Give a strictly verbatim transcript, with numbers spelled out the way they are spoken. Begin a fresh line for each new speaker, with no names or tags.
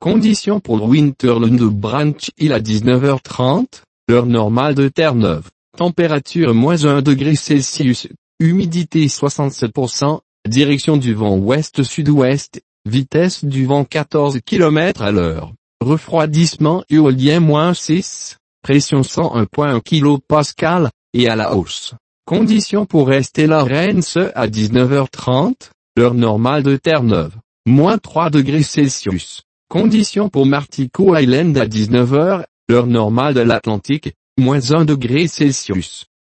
Conditions pour Winterland Branch Hill à dix-neuf heures trente, heure normale de Terre-Neuve. Température moins un degré Celsius, humidité soixante-sept pour cent, direction du vent ouest-sud-ouest, vitesse du vent quatorze kilomètres à l'heure. Refroidissement éolien moins six, pression cent un virgule un kilopascal, et à la hausse. Conditions pour Estella Rense à dix-neuf heures trente, heure normale de Terre-Neuve. Moins trois degrés Celsius. Conditions pour Martico Island à dix-neuf heures, heure normale de l'Atlantique, moins un degré Celsius.